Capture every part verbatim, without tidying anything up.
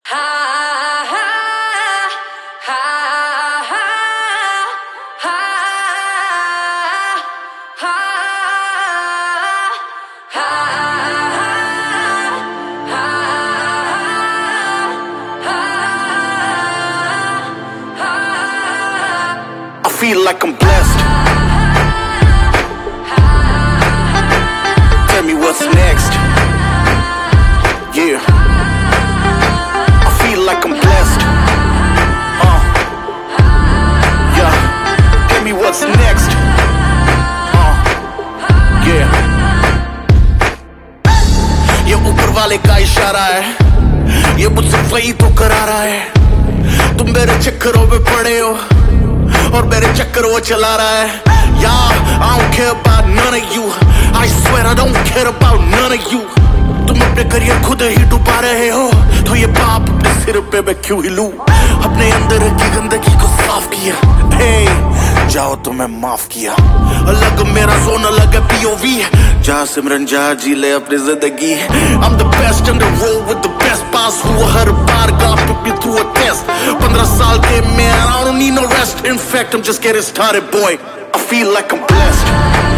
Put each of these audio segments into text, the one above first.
I feel like I'm blessed. Tell me what's next. Yeah. I feel like I'm blessed. Uh. Yeah. Tell me what's next. Uh. Yeah. ये ऊपर वाले का इशारा है, ये मुझसे वही तो करा रहा है। तुम मेरे चक्करों में पड़े हो और मेरे चक्कर वो चला रहा है। Yeah, I don't care about none of you. I swear I don't care about none of you. तुम अपने करियर खुद ही डुबा रहे हो, तो ये पाप अपने सिर पे मैं क्यों ही लूं? अपने अंदर की गंदगी को साफ किया, hey, जाओ तो मैं माफ किया। अलग मेरा जोन अलग है P O V, जा सिमरन जा जी ले अपनी जिंदगी। I'm the best on the road with the best boss who her bar God put me through a test। पंद्रह साल के man, I don't need no rest. In fact, I'm just getting started, boy. I feel like I'm blessed.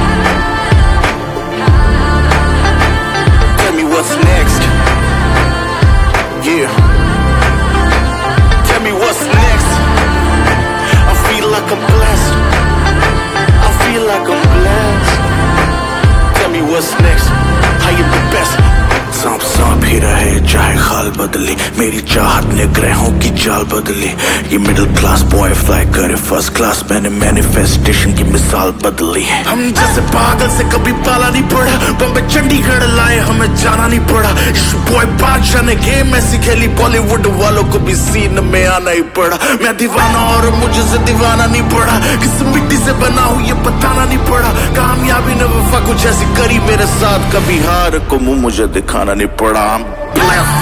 Tell me what's next. Yeah. Tell me what's next. I feel like I'm blessed. I feel like I'm blessed. Tell me what's next. I am the best. सांप सांप ही रहे चाहे खाल बदली, मेरी चाहत ने ग्रहों की चाल बदली। ये मिडिल क्लास बॉय फ्लाई करे फर्स्ट क्लास, मैंने मैनिफेस्टेशन की मिसाल बदली। हम जैसे पागल से कभी पाला नहीं पड़ा, बॉम्बे चंडीगढ़ लाए हमें जाना नहीं पड़ा। बॉय बादशाह ने गेम ऐसी खेली, बॉलीवुड वालों को भी सीन में आना ही पड़ा। मैं दीवाना और मुझे से दीवाना नहीं पड़ा, किस मिट्टी से बना हूँ ये बताना नहीं पड़ा। कामयाबी ने वफा कुछ ऐसी करी मेरे साथ, कभी हार को मुंह मुझे दिखाना नहीं पड़ा। I'm blessed.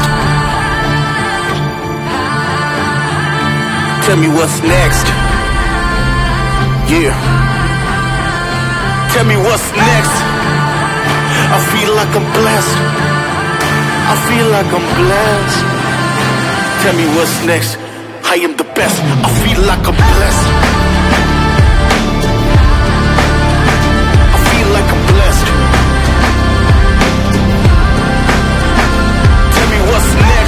Tell me what's next. Yeah. Tell me what's next. I feel like I'm blessed. I feel like I'm blessed. Tell me what's next. I am the best. I feel like I'm blessed. I feel like I'm blessed. What's next?